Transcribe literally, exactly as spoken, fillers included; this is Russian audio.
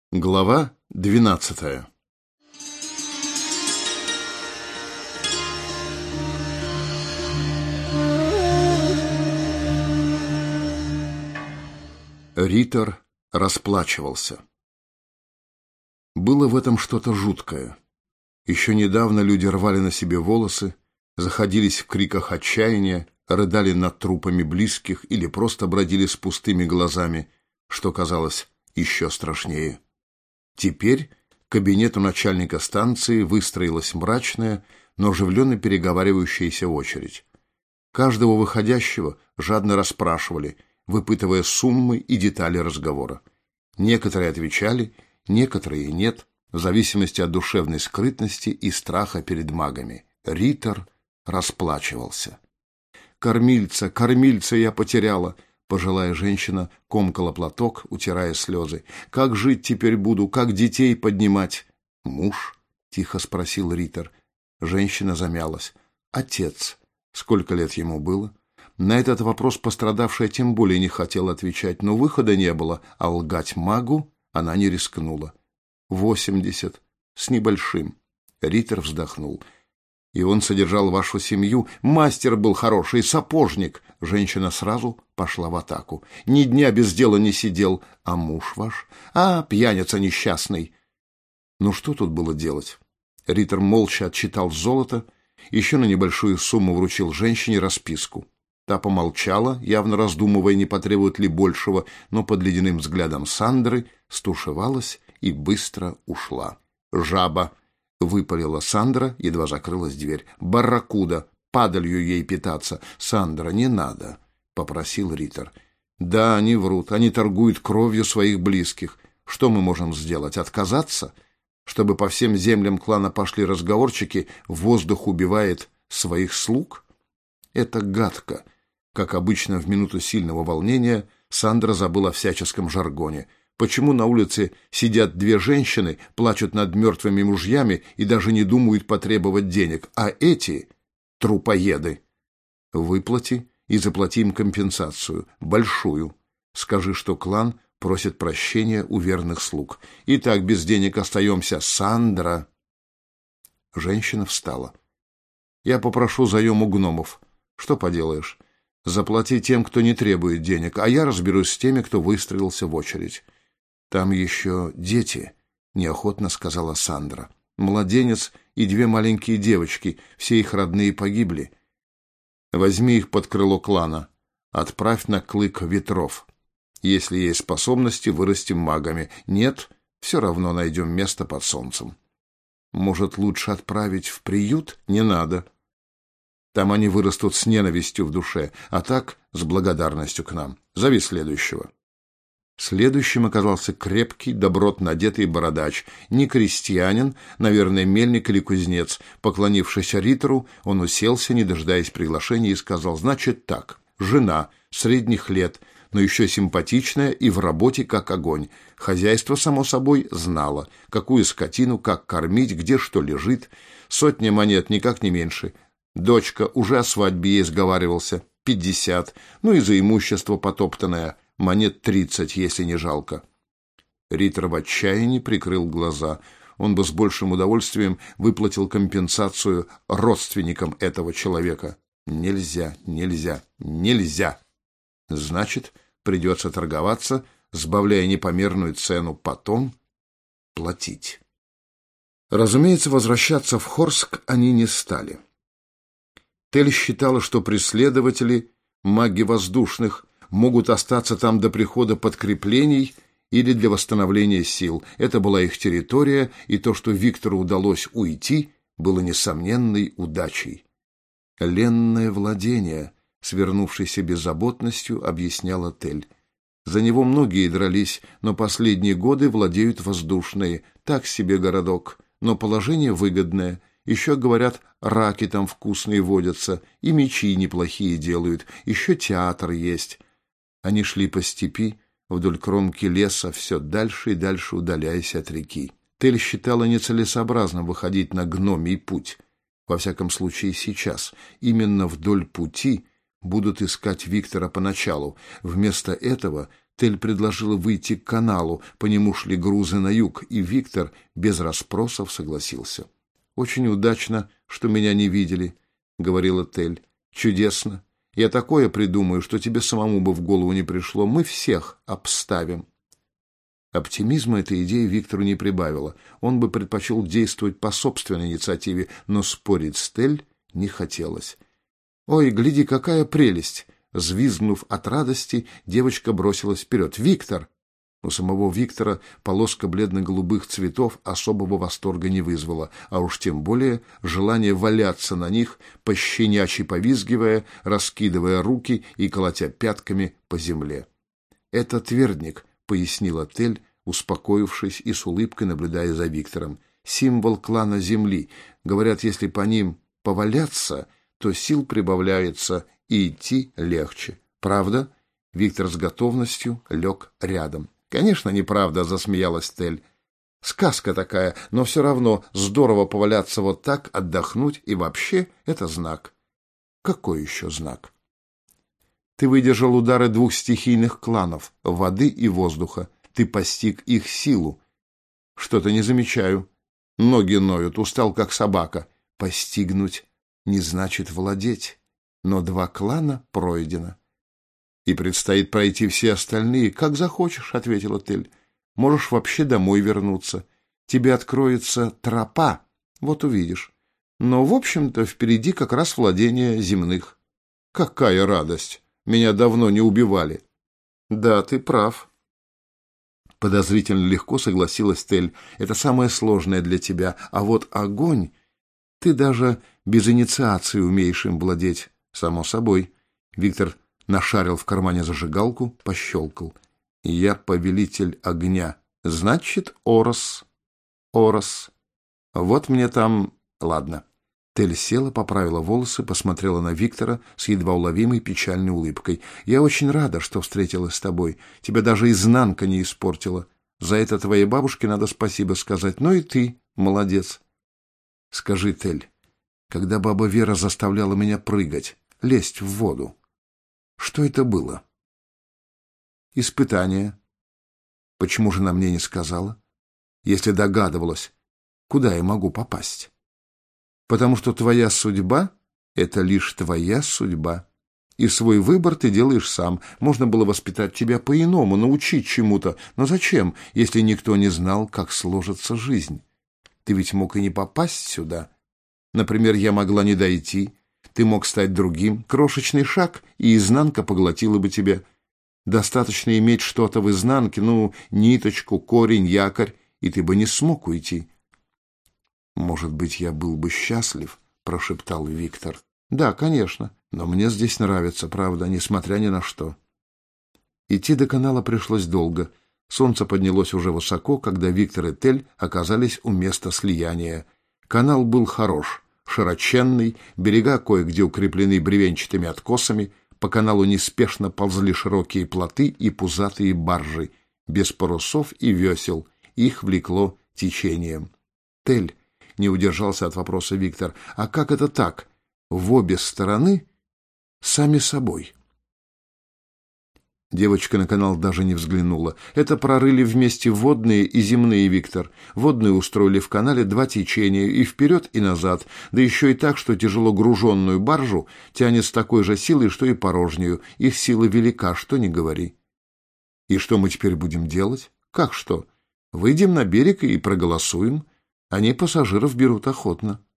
Глава двенадцатая. Риттер расплачивался. Было в этом что-то жуткое. Еще недавно люди рвали на себе волосы, заходились в криках отчаяния, рыдали над трупами близких или просто бродили с пустыми глазами, что казалось еще страшнее. Теперь к кабинету начальника станции выстроилась мрачная, но оживленно переговаривающаяся очередь. Каждого выходящего жадно расспрашивали, выпытывая суммы и детали разговора. Некоторые отвечали, некоторые нет, в зависимости от душевной скрытности и страха перед магами. Риттер расплачивался. «Кормильца, кормильца я потеряла!» Пожилая женщина комкала платок, утирая слезы. «Как жить теперь буду? Как детей поднимать?» «Муж?» — тихо спросил Риттер. Женщина замялась. «Отец. Сколько лет ему было?» На этот вопрос пострадавшая тем более не хотела отвечать, но выхода не было, а лгать магу она не рискнула. «Восемьдесят. С небольшим». Риттер вздохнул. «И он содержал вашу семью? Мастер был хороший, сапожник!» Женщина сразу пошла в атаку. «Ни дня без дела не сидел. А муж ваш? А, пьяница несчастный!» Ну что тут было делать? Риттер молча отсчитал золото, еще на небольшую сумму вручил женщине расписку. Та помолчала, явно раздумывая, не потребует ли большего, но под ледяным взглядом Сандры стушевалась и быстро ушла. «Жаба!» — выпалила Сандра, едва закрылась дверь. «Барракуда! Падалью ей питаться!» «Сандра, не надо!» — попросил Риттер. «Да, они врут, они торгуют кровью своих близких. Что мы можем сделать? Отказаться? Чтобы по всем землям клана пошли разговорчики, воздух убивает своих слуг?» Это гадко. Как обычно в минуту сильного волнения, Сандра забыла о всяческом жаргоне. Почему на улице сидят две женщины, плачут над мертвыми мужьями и даже не думают потребовать денег, а эти — трупоеды? Выплати и заплати им компенсацию, большую. Скажи, что клан просит прощения у верных слуг. И так без денег остаемся, Сандра. Женщина встала. Я попрошу заем у гномов. Что поделаешь? Заплати тем, кто не требует денег, а я разберусь с теми, кто выстроился в очередь. «Там еще дети», — неохотно сказала Сандра. «Младенец и две маленькие девочки, все их родные погибли. Возьми их под крыло клана, отправь на клык ветров. Если есть способности, вырастим магами. Нет, все равно найдем место под солнцем. Может, лучше отправить в приют? Не надо. Там они вырастут с ненавистью в душе, а так с благодарностью к нам. Зови следующего». Следующим оказался крепкий, добротно одетый бородач. Не крестьянин, наверное, мельник или кузнец. Поклонившись Риттеру, он уселся, не дожидаясь приглашения, и сказал: «Значит так, жена, средних лет, но еще симпатичная и в работе как огонь. Хозяйство, само собой, знала, какую скотину, как кормить, где что лежит. Сотня монет, никак не меньше. Дочка, уже о свадьбе ей сговаривался, пятьдесят, ну и за имущество потоптанное. Монет тридцать, если не жалко». Риттер в отчаянии прикрыл глаза. Он бы с большим удовольствием выплатил компенсацию родственникам этого человека. Нельзя, нельзя, нельзя. Значит, придется торговаться, сбавляя непомерную цену, потом платить. Разумеется, возвращаться в Хорск они не стали. Тель считала, что преследователи, маги воздушных, могут остаться там до прихода подкреплений или для восстановления сил. Это была их территория, и то, что Виктору удалось уйти, было несомненной удачей. «Ленное владение», — свернувшейся беззаботностью, объясняла Тель. «За него многие дрались, но последние годы владеют воздушные. Так себе городок, но положение выгодное. Еще, говорят, раки там вкусные водятся, и мечи неплохие делают, еще театр есть». Они шли по степи, вдоль кромки леса, все дальше и дальше удаляясь от реки. Тель считала нецелесообразным выходить на гномий путь. Во всяком случае, сейчас. Именно вдоль пути будут искать Виктора поначалу. Вместо этого Тель предложила выйти к каналу, по нему шли грузы на юг, и Виктор без расспросов согласился. «Очень удачно, что меня не видели», — говорила Тель. «Чудесно. Я такое придумаю, что тебе самому бы в голову не пришло. Мы всех обставим». Оптимизма эта идея Виктору не прибавила. Он бы предпочел действовать по собственной инициативе, но спорить с Тель не хотелось. «Ой, гляди, какая прелесть!» Взвизгнув от радости, девочка бросилась вперед. «Виктор!» У самого Виктора полоска бледно-голубых цветов особого восторга не вызвала, а уж тем более желание валяться на них, пощенячьи повизгивая, раскидывая руки и колотя пятками по земле. «Это твердник», — пояснила Тель, успокоившись и с улыбкой наблюдая за Виктором. «Символ клана Земли. Говорят, если по ним поваляться, то сил прибавляется и идти легче. Правда?» Виктор с готовностью лег рядом. «Конечно, неправда», — засмеялась Тель. «Сказка такая, но все равно здорово поваляться вот так, отдохнуть, и вообще это знак». «Какой еще знак?» «Ты выдержал удары двух стихийных кланов — воды и воздуха. Ты постиг их силу». «Что-то не замечаю. Ноги ноют, устал как собака». «Постигнуть не значит владеть. Но два клана пройдено. И предстоит пройти все остальные. Как захочешь», — ответила Тель. «Можешь вообще домой вернуться. Тебе откроется тропа, вот увидишь. Но, в общем-то, впереди как раз владение земных». «Какая радость! Меня давно не убивали». «Да, ты прав». Подозрительно легко согласилась Тель. «Это самое сложное для тебя. А вот огонь... Ты даже без инициации умеешь им владеть». «Само собой». Виктор нашарил в кармане зажигалку, пощелкал. «Я повелитель огня. Значит, Орос. Орос. Вот мне там... Ладно». Тель села, поправила волосы, посмотрела на Виктора с едва уловимой печальной улыбкой. «Я очень рада, что встретилась с тобой. Тебя даже изнанка не испортила. За это твоей бабушке надо спасибо сказать. Ну и ты молодец». «Скажи, Тель, когда баба Вера заставляла меня прыгать, лезть в воду, что это было?» «Испытание». «Почему же она мне не сказала? Если догадывалась, куда я могу попасть?» «Потому что твоя судьба — это лишь твоя судьба. И свой выбор ты делаешь сам. Можно было воспитать тебя по-иному, научить чему-то. Но зачем, если никто не знал, как сложится жизнь? Ты ведь мог и не попасть сюда. Например, я могла не дойти. Ты мог стать другим. Крошечный шаг, и изнанка поглотила бы тебя. Достаточно иметь что-то в изнанке, ну, ниточку, корень, якорь, и ты бы не смог уйти». «Может быть, я был бы счастлив», — прошептал Виктор. «Да, конечно, но мне здесь нравится, правда, несмотря ни на что». Идти до канала пришлось долго. Солнце поднялось уже высоко, когда Виктор и Тель оказались у места слияния. Канал был хорош, широченный, берега кое-где укреплены бревенчатыми откосами, по каналу неспешно ползли широкие плоты и пузатые баржи, без парусов и весел, их влекло течением. «Тель», — не удержался от вопроса Виктор, — «а как это так? В обе стороны сами собой?» Девочка на канал даже не взглянула. «Это прорыли вместе водные и земные, Виктор. Водные устроили в канале два течения, и вперед, и назад, да еще и так, что тяжело груженную баржу тянет с такой же силой, что и порожнюю. Их сила велика, что ни говори». «И что мы теперь будем делать?» «Как что? Выйдем на берег и проголосуем. Они пассажиров берут охотно».